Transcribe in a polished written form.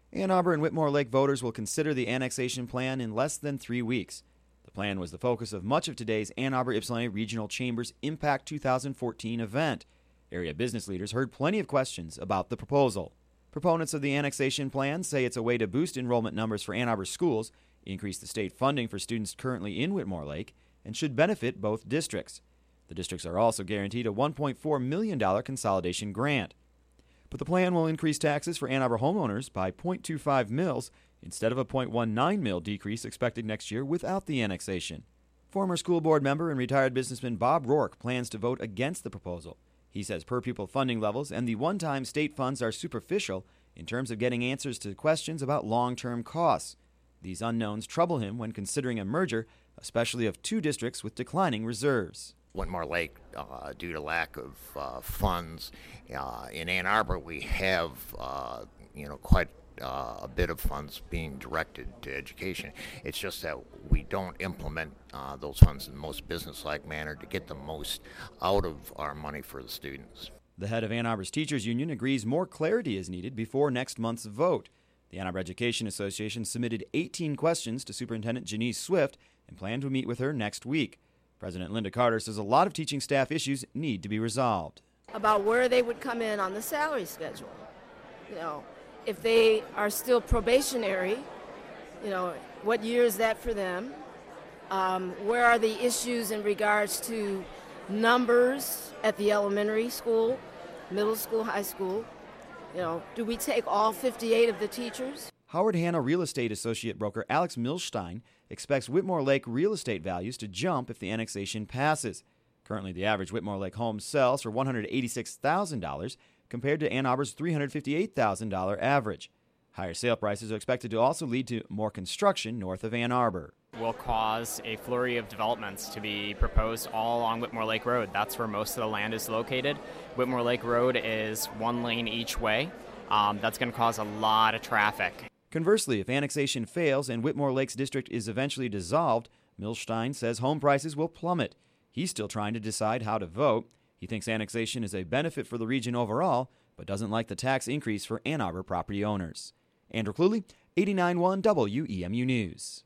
Ann Arbor and Whitmore Lake voters will consider the annexation plan in less than 3 weeks. The plan was the focus of much of today's Ann Arbor-Ypsilanti Regional Chamber's Impact 2014 event. Area business leaders heard plenty of questions about the proposal. Proponents of the annexation plan say it's a way to boost enrollment numbers for Ann Arbor schools, increase the state funding for students currently in Whitmore Lake, and should benefit both districts. The districts are also guaranteed a $1.4 million consolidation grant. But the plan will increase taxes for Ann Arbor homeowners by 0.25 mils instead of a 0.19 mil decrease expected next year without the annexation. Former school board member and retired businessman Bob Rourke plans to vote against the proposal. He says per-pupil funding levels and the one-time state funds are superficial in terms of getting answers to questions about long-term costs. These unknowns trouble him when considering a merger, especially of two districts with declining reserves. Whitmore Lake, due to lack of funds, in Ann Arbor we have quite a bit of funds being directed to education. It's just that we don't implement those funds in the most business-like manner to get the most out of our money for the students. The head of Ann Arbor's Teachers Union agrees more clarity is needed before next month's vote. The Ann Arbor Education Association submitted 18 questions to Superintendent Janice Swift and plan to meet with her next week. President Linda Carter says a lot of teaching staff issues need to be resolved. About where they would come in on the salary schedule. If they are still probationary, what year is that for them? Where are the issues in regards to numbers at the elementary school, middle school, high school? Do we take all 58 of the teachers? Howard Hanna real estate associate broker Alex Milstein expects Whitmore Lake real estate values to jump if the annexation passes. Currently, the average Whitmore Lake home sells for $186,000 compared to Ann Arbor's $358,000 average. Higher sale prices are expected to also lead to more construction north of Ann Arbor. Will cause a flurry of developments to be proposed all along Whitmore Lake Road. That's where most of the land is located. Whitmore Lake Road is one lane each way. That's going to cause a lot of traffic. Conversely, if annexation fails and Whitmore Lake's district is eventually dissolved, Milstein says home prices will plummet. He's still trying to decide how to vote. He thinks annexation is a benefit for the region overall, but doesn't like the tax increase for Ann Arbor property owners. Andrew Cluley, 89.1 WEMU News.